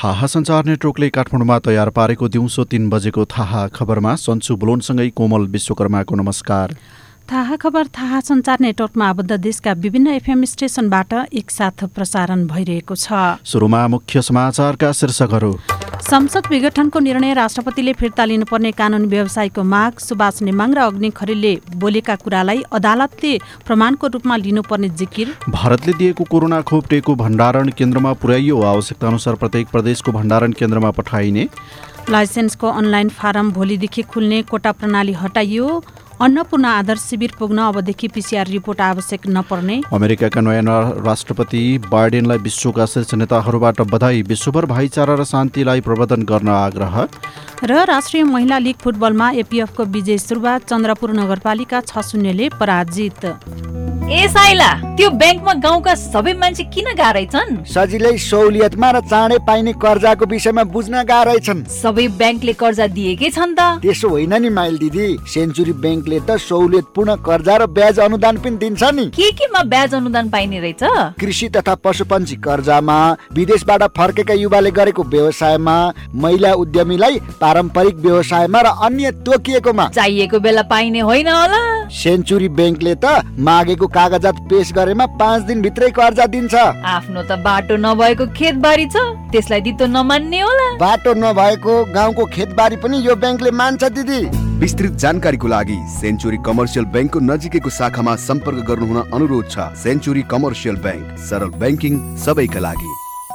थाहा सञ्चार नेटवर्कले काठमाडौँमा तयार पारेको दिउँसो 3 बजेको थाहा खबरमा सन्चु बुलोनसँगै कोमल विश्वकर्माको नमस्कार। थाहा खबर थाहा सञ्चार नेटवर्कमा आबद्ध देशका विभिन्न एफएम स्टेशनबाट एकसाथ प्रसारण भइरहेको छ। सुरुमा मुख्य समाचारका शीर्षकहरू। संसद विघटनको निर्णय, राष्ट्रपतिले फिर्ता लिनुपर्ने कानुन व्यवसायको माग, सुभाष नेमाङ र अग्नि खरेलले बोलेका कुरालाई अदालतले प्रमाणको रूपमा लिनुपर्ने जिकिर। भारतले दिएको कोरोना खोप टेको भण्डारण केन्द्रमा पुर्याइयो, आवश्यकता अनुसार प्रत्येक प्रदेशको भण्डारण केन्द्रमा पठाइने। लाइसेन्सको अनलाइन फारम भोलिदेखि खुल्ने, कोटा प्रणाली हटाइयो। अन्नपूर्ण आदर्श शिविर पुग्न अबदेखि पीसीआर रिपोर्ट आवश्यक नपर्ने। अमेरिकाका नयाँ राष्ट्रपति बाइडेनलाई विश्वका शीर्ष नेताहरूबाट बधाई, विश्वभर भाइचारा र शान्तिलाई प्रवर्धन गर्न आग्रह। र राष्ट्रिय महिला लिग फुटबलमा एपीएफको विजय सुरुवात, चन्द्रपुर नगरपालिका 6-0 ले पराजित। ए साइला, त्यो ब्याङ्कमा गाउँका सबै मान्छे किन गाह्रै छन्? सजिलै सहुलियतमा र चाँडै पाइने कर्जाको विषयमा बुझ्न गाह्रै छन्। सबै ब्याङ्कले कर्जा दिएकै छन् त? त्यसो होइन नि माइल दिदी, सेन्चुरी ब्याङ्कले त सहुलियतपूर्ण कर्जा र ब्याज अनुदान पनि दिन्छ नि। केमा ब्याज अनुदान पाइने रहेछ? कृषि तथा पशुपन्छी कर्जामा, विदेशबाट फर्केका युवाले गरेको व्यवसायमा, महिला उद्यमीलाई पारम्परिक व्यवसायमा र अन्य तोकिएकोमा। चाहिएको बेला पाइने होइन होला? सेन्चुरी ब्याङ्कले त मागेको कागजात पेश गरेमा 5 दिन भित्रै कर्जा दिन्छ। आफ्नो त बाटो नभएको खेतबारी छ, त्यसलाई दितो नमान्ने होला? बाटो नभएको गाउँको खेतबारी पनि यो ब्याङ्कले मान्छ दिदी। विस्तृत जानकारीको लागि सेन्चुरी कमर्सियल ब्याङ्कको नजिकैको शाखामा सम्पर्क गर्नुहुन अनुरोध छ। सेन्चुरी कमर्सियल ब्याङ्क, सरल ब्याङ्किङ सबैका लागि।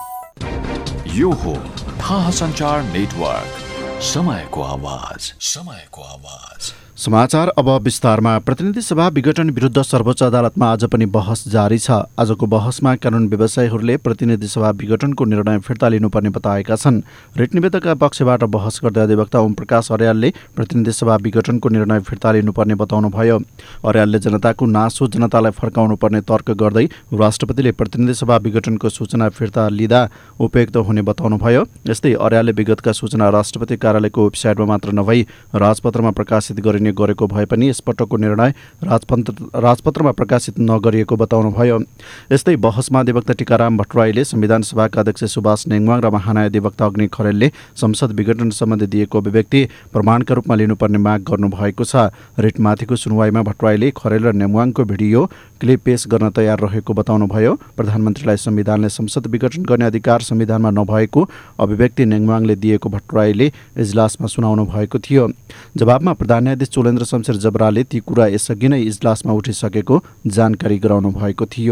यो हो थाहा सञ्चार नेटवर्क, समयको आवाज, समयको आवाज। समाचार अब विस्तारमा। प्रतिनिधि सभा विघटन विरुद्ध सर्वोच्च अदालतमा आज पनि बहस जारी छ। आजको बहसमा कानुन व्यवसायीहरूले प्रतिनिधि सभा विघटनको निर्णय फिर्ता लिनुपर्ने बताएका छन्। रिट निवेदकका पक्षबाट बहस गर्दै अधिवक्ता ओम प्रकाश अर्यालले प्रतिनिधि सभा विघटनको निर्णय फिर्ता लिनुपर्ने बताउनुभयो। अर्यालले जनताको नासो जनतालाई फर्काउनु पर्ने तर्क गर्दै राष्ट्रपतिले प्रतिनिधि सभा विघटनको सूचना फिर्ता लिँदा उपयुक्त हुने बताउनुभयो। यस्तै अर्यालले विगतका सूचना राष्ट्रपति कार्यालयको वेबसाइटमा मात्र नभई राजपत्रमा प्रकाशित गरिने गरेको भए पनि यसपटकको निर्णय राजपत्रमा प्रकाशित नगरिएको बताउनुभयो। यस्तै बहसमा अधिवक्ता टीकाराम भट्टराईले संविधान सभाका अध्यक्ष सुभाष नेङवाङ र महाधिवक्ता अग्नि खरेलले संसद विघटन सम्बन्धी दिएको अभिव्यक्ति प्रमाणका रूपमा लिनुपर्ने माग गर्नुभएको छ। रिटमाथिको सुनवाईमा भट्टराईले खरेल र नेङवाङको भिडियो क्लिप पेश गर्न तयार रहेको बताउनुभयो। प्रधानमन्त्रीलाई संविधानले संसद विघटन गर्ने अधिकार संविधानमा नभएको अभिव्यक्ति नेङवाङले दिएको भट्टराईले इजलासमा सुनाउनु भएको थियो। जवाबमा प्रधान न्यायाधीश चोलेन्द्र शमशेर जबराले ती कुरा यसअघि नै इजलासमा उठिसकेको जानकारी गराउनु भएको थियो।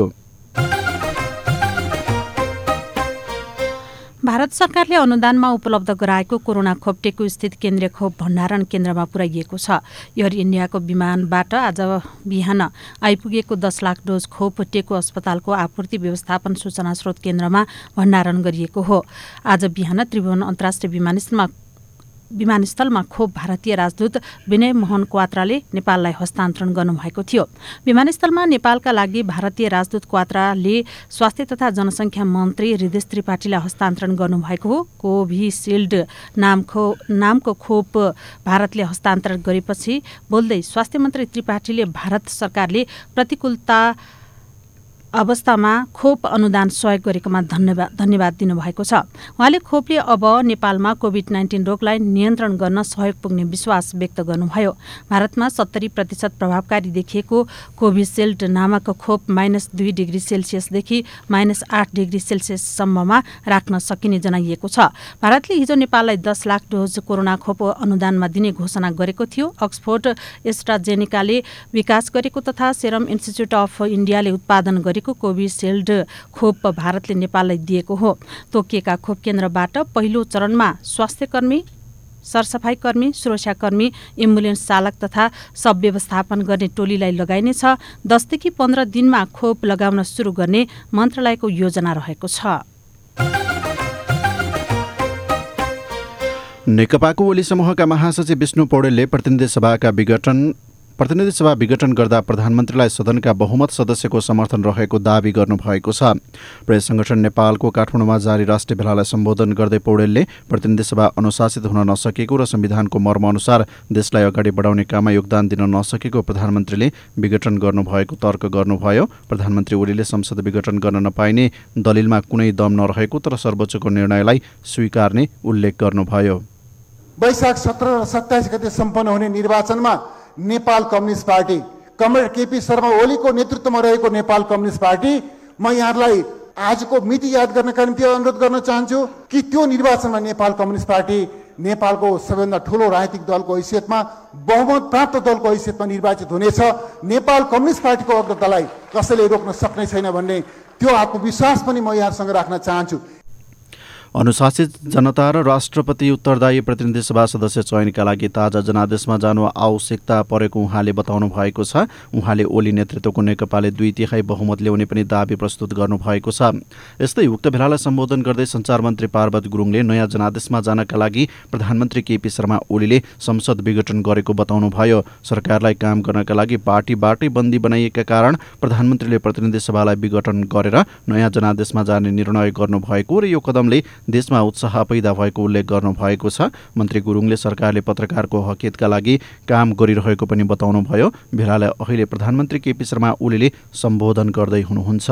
भारत सरकारले अनुदानमा उपलब्ध गराएको कोरोना खोप टेको स्थित केन्द्रीय खोप भण्डारण केन्द्रमा पुर्याइएको छ। एयर इन्डियाको विमानबाट आज बिहान आइपुगेको 10 लाख डोज खोप टेको अस्पतालको आपूर्ति व्यवस्थापन सूचना स्रोत केन्द्रमा भण्डारण गरिएको हो। आज बिहान त्रिभुवन अन्तर्राष्ट्रिय विमानस्थलमा खोप भारतीय राजदूत विनय मोहन क्वात्राले नेपाललाई हस्तान्तरण गर्नुभएको थियो। विमानस्थलमा नेपालका लागि भारतीय राजदूत क्वात्राले स्वास्थ्य तथा जनसङ्ख्या मन्त्री हृदय त्रिपाठीलाई हस्तान्तरण गर्नुभएको हो। कोभिसिल्ड नामको खोप भारतले हस्तान्तरण गरेपछि बोल्दै स्वास्थ्य मन्त्री त्रिपाठीले भारत सरकारले प्रतिकूलता अवस्थामा खोप अनुदान सहयोग गरेकोमा धन्यवाद दिनुभएको छ। उहाँले खोपले अब नेपालमा कोभिड-19 रोगलाई नियन्त्रण गर्न सहयोग पुग्ने विश्वास व्यक्त गर्नुभयो। भारतमा 70% प्रभावकारी देखिएको कोभिसिल्ड नामक खोप -2 डिग्री सेल्सियसदेखि -8 डिग्री सेल्सियससम्ममा राख्न सकिने जनाइएको छ। भारतले हिजो नेपाललाई 10 लाख डोज कोरोना खोप अनुदानमा दिने घोषणा गरेको थियो। अक्सफोर्ड एस्ट्राजेनेकाले विकास गरेको तथा सेरम इन्स्टिच्युट अफ इन्डियाले उत्पादन गरेको कोभिसिल्ड खोप भारतले नेपाललाई दिएको हो। तोकिएका खोप केन्द्रबाट पहिलो चरणमा स्वास्थ्यकर्मी, सरसफाइकर्मी, सुरक्षाकर्मी, एम्बुलेन्स चालक तथा सब व्यवस्थापन गर्ने टोलीलाई लगाइनेछ। 10 देखि 15 दिनमा खोप लगाउन सुरु गर्ने मन्त्रालयको योजना रहेको छ। नेकपाको ओली समूहका महासचिव विष्णु पौडेलले प्रतिनिधि सभाका विघटन प्रतिनिधि सभा विघटन गर्दा प्रधानमन्त्रीलाई सदनका बहुमत सदस्यको समर्थन रहेको दावी गर्नुभएको छ। प्रेस संगठन नेपालको काठमाडौँमा जारी राष्ट्रिय भेलालाई सम्बोधन गर्दै पौडेलले प्रतिनिधि सभा अनुशासित हुन नसकेको र संविधानको मर्मअनुसार देशलाई अगाडि बढाउने काममा योगदान दिन नसकेको प्रधानमन्त्रीले विघटन गर्नुभएको तर्क गर्नुभयो। प्रधानमन्त्री ओलीले संसद विघटन गर्न नपाइने दलिलमा कुनै दम नरहेको तर सर्वोच्चको निर्णयलाई स्वीकार्ने उल्लेख गर्नुभयो। वैशाख 17 र 27 गते सम्पन्न हुने निर्वाचनमा Nepal communist party comrade KP Sharma ओलीको नेतृत्वमा रहेको नेपाल कम्युनिस्ट पार्टी म यहाँलाई आजको मिति याद गर्नका निम्ति अनुरोध गर्न चाहन्छु कि त्यो निर्वाचनमा नेपाल कम्युनिस्ट पार्टी नेपालको सबैभन्दा ठूलो राजनीतिक दलको हैसियतमा बहुमत प्राप्त दलको हैसियतमा निर्वाचित हुनेछ। नेपाल कम्युनिस्ट पार्टीको अग्रतालाई कसैले रोक्न सक्ने छैन भन्ने त्यो आत्मविश्वास पनि म यहाँसँग राख्न चाहन्छु। अनुशासित जनता र राष्ट्रपति उत्तरदायी प्रतिनिधि सभा सदस्य चयनका लागि ताजा जनादेशमा जानु आवश्यकता परेको उहाँले बताउनु भएको छ। उहाँले ओली नेतृत्वको नेकपाले 2/3 बहुमत ल्याउने पनि दावी प्रस्तुत गर्नुभएको छ। यस्तै उक्त भेलालाई सम्बोधन गर्दै सञ्चार मन्त्री पार्वत गुरुङले नयाँ जनादेशमा जानका लागि प्रधानमन्त्री केपी शर्मा ओलीले संसद विघटन गरेको बताउनुभयो। सरकारलाई काम गर्नका लागि पार्टीबाटै बन्दी बनाइएका कारण प्रधानमन्त्रीले प्रतिनिधि सभालाई विघटन गरेर नयाँ जनादेशमा जाने निर्णय गर्नुभएको र यो कदमले देशमा उत्साह पैदा भएको उल्लेख गर्नुभएको छ। मन्त्री गुरुङले सरकारले पत्रकारको हकियतका लागि काम गरिरहेको पनि बताउनुभयो। भेलालाई अहिले प्रधानमन्त्री केपी शर्मा ओलीले सम्बोधन गर्दै हुनुहुन्छ।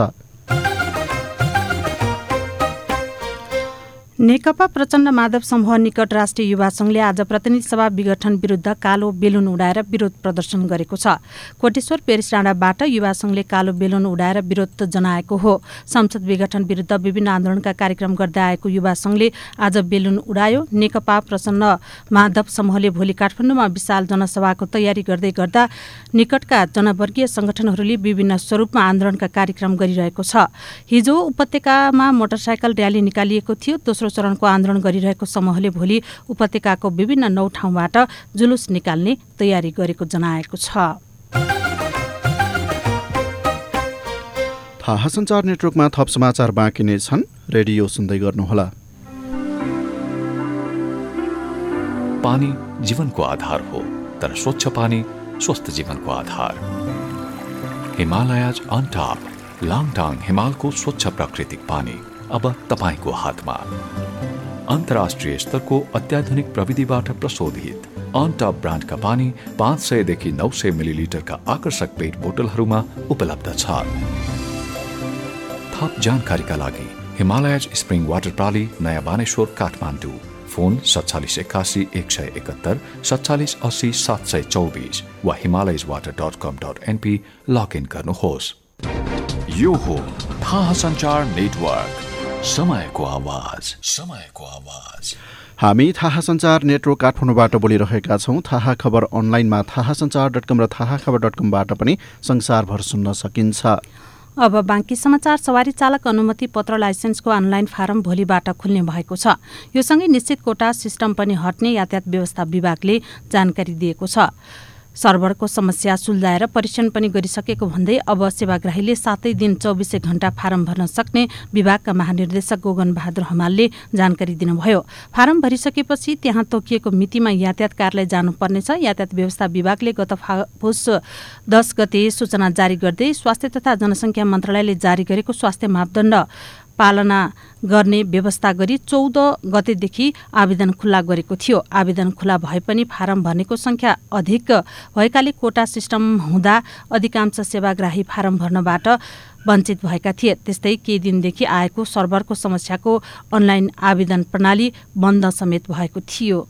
नेकपा प्रचण्ड माधव समूह निकट राष्ट्रिय युवा संघले आज प्रतिनिधि सभा विघटन विरुद्ध कालो बेलुन उडाएर विरोध प्रदर्शन गरेको छ। कोटेश्वर पेरिस डाँडाबाट युवा संघले कालो बेलुन उडाएर विरोध जनाएको हो। संसद विघटन विरुद्ध विभिन्न आन्दोलनका कार्यक्रम गर्दै आएको युवा संघले आज बेलुन उडायो। नेकपा प्रचण्ड माधव समूहले भोलि काठमाडौँमा विशाल जनसभाको तयारी गर्दै गर्दा निकटका जनवर्गीय संगठनहरूले विभिन्न स्वरूपमा आन्दोलनका कार्यक्रम गरिरहेको छ। हिजो उपत्यकामा मोटरसाइकल र्याली निकालिएको थियो। दोस्रो चरणको आन्दोलन गरिरहेको समूहले भोलि उपत्यकाको विभिन्न 9 ठाउँबाट जुलुस निकाल्ने तयारी गरेको जनाएको छ। थाहा सञ्चार नेटवर्कमा थप समाचार बाँकी नै छन्। रेडियो सुन्दै गर्नुहोला। पानी जीवनको आधार हो, तर स्वच्छ पानी स्वस्थ जीवनको आधार। हिमालयज अन टप लाङटाङ हिमालको स्वच्छ प्राकृतिक पानी अब तपाईको हातमा। अन्तर्राष्ट्रिय स्तरको अत्याधुनिक प्रविधिबाट प्रशोधित अन टप ब्रान्डका पानी 500 देखि 900 मिलिलिटरका आकर्षक पेट बोतलहरूमा उपलब्ध छ। थप जानकारीका लागि हिमालयज स्प्रिङ वाटर प्रणाली नयाँ बानेश्वर काठमाडौँ। फोन 4781 171 4780 724 वा himalayaswater.com.np लगइन गर्नुहोस्। यो हो थाहा सञ्चार नेटवर्क, समयको आवाज, समयको आवाज। हामी थाहा सञ्चार नेटवर्क काठमाडौँबाट बोलिरहेका छौँ। थाहा खबर अनलाइनमा थाहासञ्चार.com र थाहाखबर.com-बाट पनि संसारभर सुन्न सकिन्छ। अब बाँकी समाचार। सवारी चालक अनुमति पत्र लाइसेन्सको अनलाइन फारम भोलिबाट खुल्ने भएको छ। यो सँगै निश्चित कोटा सिस्टम पनि हट्ने यातायात व्यवस्था विभागले जानकारी दिएको छ। सर्भरको समस्या सुल्झाएर परीक्षण पनि गरिसकेको भन्दै अब सेवाग्राहीले 7 दिन 24 घण्टा फारम भर्न सक्ने विभागका महानिर्देशक गोगन बहादुर हमालले जानकारी दिनुभयो। फारम भरिसकेपछि त्यहाँ तोकिएको मितिमा यातायात कार्यालय जानुपर्नेछ। यातायात व्यवस्था विभागले गत पुस 10 गते सूचना जारी गर्दै स्वास्थ्य तथा जनसङ्ख्या मन्त्रालयले जारी गरेको स्वास्थ्य मापदण्ड पालना गर्ने व्यवस्था गरी 14 गतेदेखि आवेदन खुल्ला गरेको थियो। आवेदन खुल्ला भए पनि फारम भर्नेको संख्या अधिक भएकाले कोटा सिस्टम हुँदा अधिकांश सेवाग्राही फारम भर्नबाट वञ्चित भएका थिए। त्यस्तै केही दिनदेखि आएको सर्भरको समस्याको अनलाइन आवेदन प्रणाली बन्द समेत भएको थियो।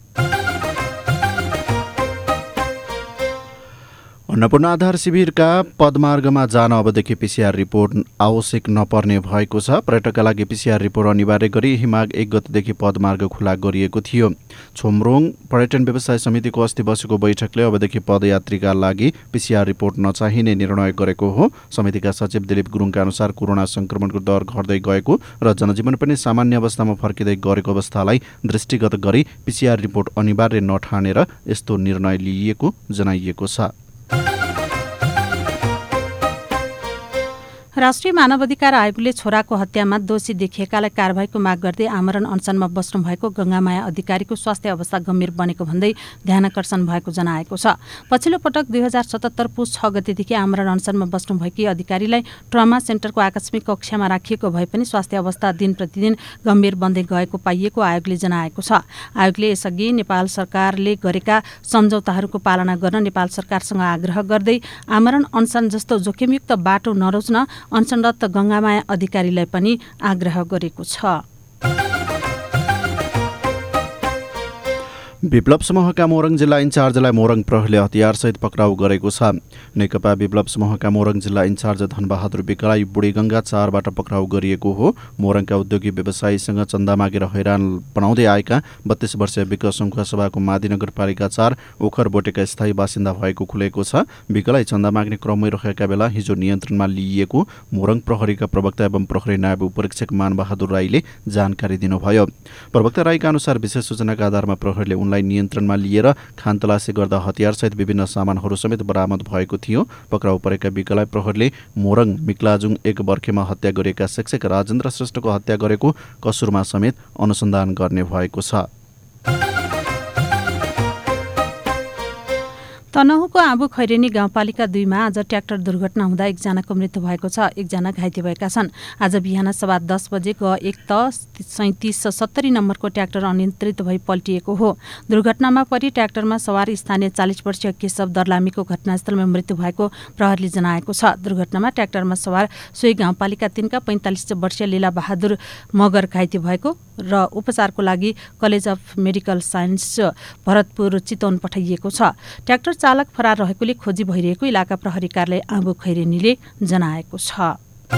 अन्नपूर्ण आधार शिविरका पदमार्गमा जान अबदेखि पिसिआर रिपोर्ट आवश्यक नपर्ने भएको छ। पर्यटकका लागि पिसिआर रिपोर्ट अनिवार्य गरी यही माघ 1 गतेदेखि पदमार्ग खुला गरिएको थियो। छोमरोङ पर्यटन व्यवसाय समितिको अस्ति बसेको बैठकले अबदेखि पदयात्रीका लागि पिसिआर रिपोर्ट नचाहिने निर्णय गरेको हो। समितिका सचिव दिलीप गुरुङका अनुसार कोरोना संक्रमणको दर घट्दै गएको र जनजीवन पनि सामान्य अवस्थामा फर्किँदै गरेको अवस्थालाई दृष्टिगत गरी पिसिआर रिपोर्ट अनिवार्य नठानेर यस्तो निर्णय लिइएको जनाइएको छ। राष्ट्रिय मानवाधिकार आयोगले छोराको हत्यामा दोषी देखिएकालाई कारबाहीको माग गर्दै आमरण अनसनमा बस्नुभएको गंगामाया अधिकारीको स्वास्थ्य अवस्था गम्भीर बनेको भन्दै ध्यानाकर्षण भएको जनाएको छ। पछिल्लो पटक 2077 पुस 6 गतेदेखि आमरण अनसनमा बस्नुभएकी अधिकारीलाई ट्रमा सेन्टरको आकस्मिक कक्षामा राखिएको भए पनि स्वास्थ्य अवस्था दिन प्रतिदिन गम्भीर बन्दै गएको पाइएको आयोगले जनाएको छ। आयोगले यसअघि नेपाल सरकारले गरेका सम्झौताहरूको पालना गर्न नेपाल सरकारसँग आग्रह गर्दै आमरण अनसन जस्तो जोखिमयुक्त बाटो नरोज्न अनसनरत गंगामाया अधिकारीलाई पनि आग्रह गरेको छ। विप्लव समूहका मोरङ जिल्ला इन्चार्जलाई मोरङ प्रहरीले हतियारसहित पक्राउ गरेको छ। नेकपा विप्लव समूहका मोरङ जिल्ला इन्चार्ज धनबहादुर विकलाई बुढीगंगा 4बाट पक्राउ गरिएको हो। मोरङका उद्योगी व्यवसायीसँग चन्दा मागेर हैरान बनाउँदै आएका 32 वर्षीय विक सङ्खुवा सभाको मादी नगरपालिका 4 ओखर बोटेका स्थायी बासिन्दा भएको खुलेको छ। विकलाई चन्दा माग्ने क्रममै रहेका बेला हिजो नियन्त्रणमा लिइएको मोरङ प्रहरीका प्रवक्ता एवं प्रहरी नायब उपरीक्षक मानबहादुर राईले जानकारी दिनुभयो। प्रवक्ता राईका अनुसार विशेष सूचनाका आधारमा प्रहरीले उनलाई नियन्त्रणमा लिएर खानतलासी गर्दा हतियारसहित विभिन्न सामानहरू समेत बरामद भएको थियो। पक्राउ परेका विकलाई प्रहरीले मोरङ मिक्लाजुङ 1 बर्खेमा हत्या गरिएका शिक्षक राजेन्द्र श्रेष्ठको हत्या गरेको कसुरमा समेत अनुसन्धान गर्ने भएको छ। तनहुँको आँबु खैरेनी गाउँपालिका 2 मा आज ट्र्याक्टर दुर्घटना हुँदा एकजनाको मृत्यु भएको छ, एकजना घाइते भएका छन्। आज बिहान सवा 10 बजे एक त 3770 नम्बरको ट्र्याक्टर अनियन्त्रित भई पल्टिएको हो। दुर्घटनामा परि ट्र्याक्टरमा सवार स्थानीय 40 वर्षीय केशव दर्लामीको घटनास्थलमा मृत्यु भएको प्रहरीले जनाएको छ। दुर्घटनामा ट्र्याक्टरमा सवार सोही गाउँपालिका 3 का 45 वर्षीय लीला बहादुर मगर घाइते भएको र उपचारको लागि college of medical science Bharatpur Chitwan पठाइएको छ। ट्र्याक्टर चालक फरार रहेकोले खोजी भइरहेको इलाका प्रहरी कार्यालय आँबु खैरेनीले जनाएको छ।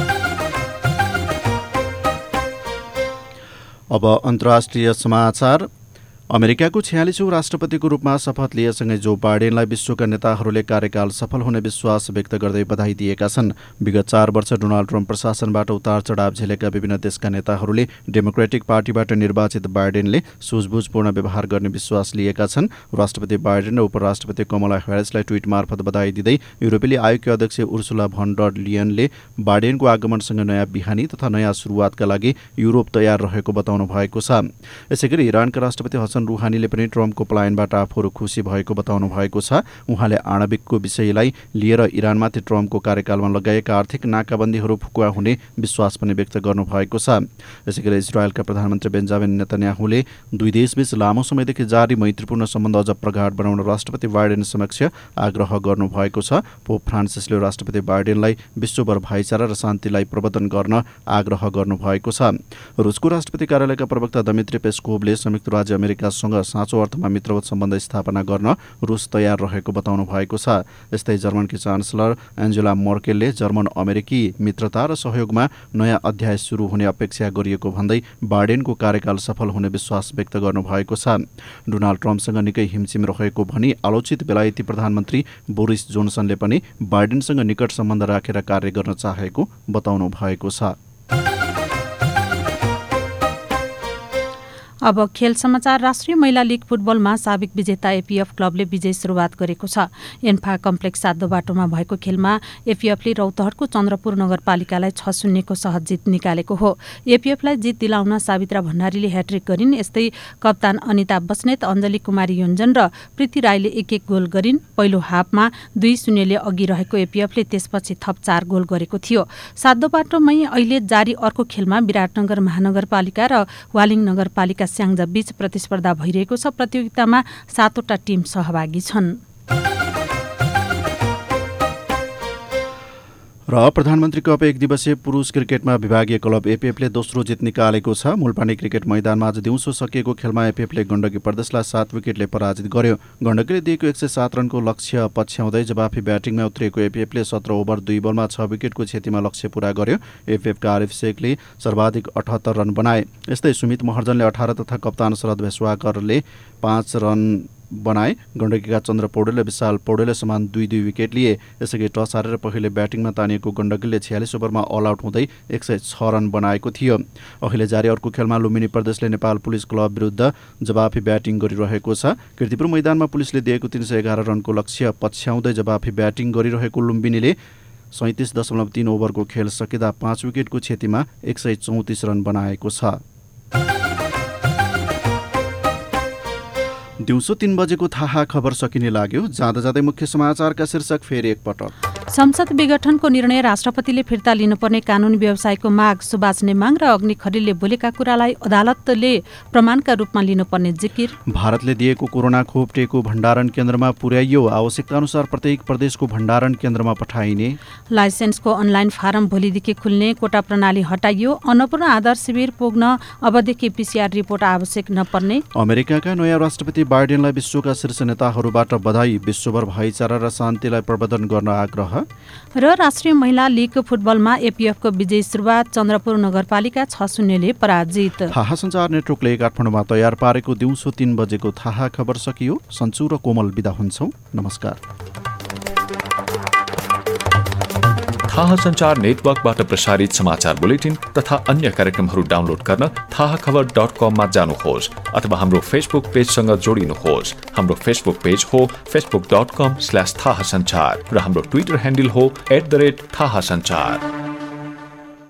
अब अन्तर्राष्ट्रिय समाचार। अमेरिकाको 46औं राष्ट्रपतिको रूपमा शपथ लिएसँगै जो बाइडेनलाई विश्वका नेताहरूले कार्यकाल सफल हुने विश्वास व्यक्त गर्दै बधाई दिएका छन्। विगत 4 वर्ष डोनाल्ड ट्रम्प प्रशासनबाट उतार चढाव झेलेका विभिन्न देशका नेताहरूले डेमोक्रेटिक पार्टीबाट निर्वाचित बाइडेनले सुझबुझपूर्ण व्यवहार गर्ने विश्वास लिएका छन्। राष्ट्रपति बाइडेन र उपराष्ट्रपति कमला ह्यारिसलाई ट्विट मार्फत बधाई दिँदै युरोपेली आयोगकी अध्यक्ष उर्सुला भन डर लियनले बाइडेनको आगमनसँग नयाँ बिहानी तथा नयाँ सुरुवातका लागि युरोप तयार रहेको बताउनु भएको छ। यसैगरी इरानका राष्ट्रपति हसन रुहानीले पनि ट्रम्पको पलायनबाट आफूहरू खुसी भएको बताउनु भएको छ। उहाँले आणविकको विषयलाई लिएर इरानमाथि ट्रम्पको कार्यकालमा लगाएका आर्थिक नाकाबन्दीहरू फुकुवा हुने विश्वास पनि व्यक्त गर्नुभएको छ। यसैगरी इजरायलका प्रधानमन्त्री बेन्जामिन नेतन्याहुले दुई देशबीच लामो समयदेखि जारी मैत्रीपूर्ण सम्बन्ध अझ प्रगाढ बनाउन राष्ट्रपति बाइडेन समक्ष आग्रह गर्नुभएको छ। पोप फ्रान्सिसले राष्ट्रपति बाइडेनलाई विश्वभर भाइचारा र शान्तिलाई प्रवर्धन गर्न आग्रह गर्नुभएको छ। रुसको राष्ट्रपति कार्यालयका प्रवक्ता दमित्री पेस्कोभले संयुक्त राज्य अमेरिकासँग साँचो अर्थमा मित्रवत सम्बन्ध स्थापना गर्न रुस तयार रहेको बताउनु भएको छ। यस्तै जर्मनकी चान्सलर एन्जेला मर्केलले जर्मन अमेरिकी मित्रता र सहयोगमा नयाँ अध्याय सुरु हुने अपेक्षा गरिएको भन्दै बाइडेनको कार्यकाल सफल हुने विश्वास व्यक्त गर्नुभएको छ। डोनाल्ड ट्रम्पसँग निकै हिमचिम रहेको भनी आलोचित बेलायती प्रधानमन्त्री बोरिस जोन्सनले पनि बाइडेनसँग निकट सम्बन्ध राखेर कार्य गर्न चाहेको बताउनु भएको छ। अब खेल समाचार। राष्ट्रिय महिला लीग फुटबलमा साबिक विजेता एपीएफ क्लबले विजय सुरुवात गरेको छ। एन्फा कम्प्लेक्स सातो बाटोमा भएको खेलमा एपीएफले रौतहटको चन्द्रपुर नगरपालिकालाई 6-0 को सहज जित निकालेको हो। एपीएफलाई जित दिलाउन सावित्रा भण्डारीले ह्याट्रिक गरिन्। यस्तै कप्तान अनिता बस्नेत, अञ्जली कुमारी योन्जन र प्रीति राईले 1-1 गोल गरिन्। पहिलो हाफमा 2-0 ले अघि रहेको एपीएफले त्यसपछि थप 4 गोल गरेको थियो। सातो बाटोमै अहिले जारी अर्को खेलमा विराटनगर महानगरपालिका र वालिङ नगरपालिका स्याङ्जा बीच प्रतिस्पर्धा भइरहेको छ। प्रतियोगितामा 7वटा टिम सहभागी छन्। र प्रधानमन्त्री कप 1 दिवसीय पुरुष क्रिकेटमा विभागीय क्लब एपीएफले दोस्रो जित निकालेको छ। मुलपानी क्रिकेट मैदानमा आज दिउँसो सकिएको खेलमा एपीएफले गण्डकी प्रदेशलाई 7 विकेटले पराजित गर्यो। गण्डकीले दिएको 107 रनको लक्ष्य पछ्याउँदै जवाफी ब्याटिङमा उत्रिएको एपीएफले 17 ओभर 2 बलमा 6 विकेटको क्षतिमा लक्ष्य पूरा गर्यो। एपीएफका आरिफ शेखले सर्वाधिक 78 रन बनाए। यस्तै सुमित महर्जनले 18 तथा कप्तान शरद भेसवाकरले 5 रन बनाए। गण्डकीका चन्द्र पौडेल र विशाल पौडेलले समान 2-2 विकेट लिए। यसअघि टस हारेर पहिले ब्याटिङमा तानिएको गण्डकीले 46 ओभरमा अल आउट हुँदै 106 रन बनाएको थियो। अहिले जारी अर्को खेलमा लुम्बिनी प्रदेशले नेपाल पुलिस क्लब विरुद्ध जवाफी ब्याटिङ गरिरहेको छ। कीर्तिपुर मैदानमा पुलिसले दिएको 311 रनको लक्ष्य पछ्याउँदै जवाफी ब्याटिङ गरिरहेको लुम्बिनीले 37.3 ओभरको खेल सकिँदा 5 विकेटको क्षतिमा 134 रन बनाएको छ। दिउँसो 3 बजेको थाहा खबर सकिने लाग्यो। जाँदा जाँदै मुख्य समाचारका शीर्षक फेरि एकपटक। संसद विघटनको निर्णय राष्ट्रपतिले फिर्ता लिनुपर्ने कानुनी व्यवसायको माग, सुभाष नेमाङ र अग्नि खरेलले बोलेका कुरालाई अदालतले प्रमाणका रूपमा लिनुपर्ने जिकिर। भारतले दिएको कोरोना खोप टेको भण्डारण केन्द्रमा पुर्याइयो, आवश्यकता अनुसार प्रत्येक प्रदेशको भण्डारण केन्द्रमा पठाइने। लाइसेन्सको अनलाइन फारम भोलिदेखि खुल्ने, कोटा प्रणाली हटाइयो। अन्नपूर्ण आधार शिविर पुग्न अबदेखि PCR रिपोर्ट आवश्यक नपर्ने। अमेरिकाका नयाँ राष्ट्रपति बाइडेनलाई विश्वका शीर्ष नेताहरूबाट बधाई, विश्वभर भाइचारा र शान्तिलाई प्रवर्धन गर्न आग्रह। र राष्ट्रिय महिला लिग फुटबलमा एपीएफको विजयी सुरुवात, चन्द्रपुर नगरपालिका 6-0ले पराजित। थाहा सञ्चार नेटवर्कले काठमाडौँमा तयार पारेको दिउँसो 3 बजेको थाहा खबर सकियो। सन्चु र कोमल बिदा हुन्छौँ। नमस्कार। थाहा सञ्चार नेटवर्कबाट प्रसारित समाचार बुलेटिन तथा अन्य कार्यक्रमहरू डाउनलोड गर्न थाहाखबर.com मा जानुहोस् अथवा हाम्रो फेसबुक पेजसँग जोडिनुहोस्। हाम्रो फेसबुक पेज हो facebook.com/थाहासञ्चार र हाम्रो ट्विटर ह्यान्डल हो @थाहासञ्चार।